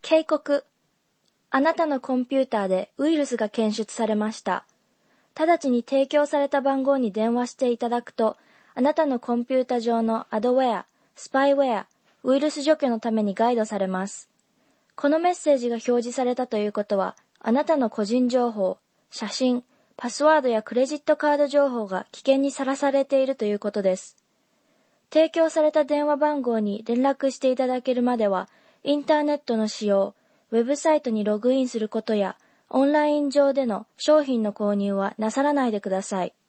警告。あなたのコンピューターでウイルスが検出されました。直ちに提供された番号に電話していただくと、あなたのコンピュータ上のアドウェア、スパイウェア、ウイルス除去のためにガイドされます。このメッセージが表示されたということは、あなたの個人情報、写真、パスワードやクレジットカード情報が危険にさらされているということです。提供された電話番号に連絡していただけるまでは、インターネットの使用、ウェブサイトにログインすることや、オンライン上での商品の購入はなさらないでください。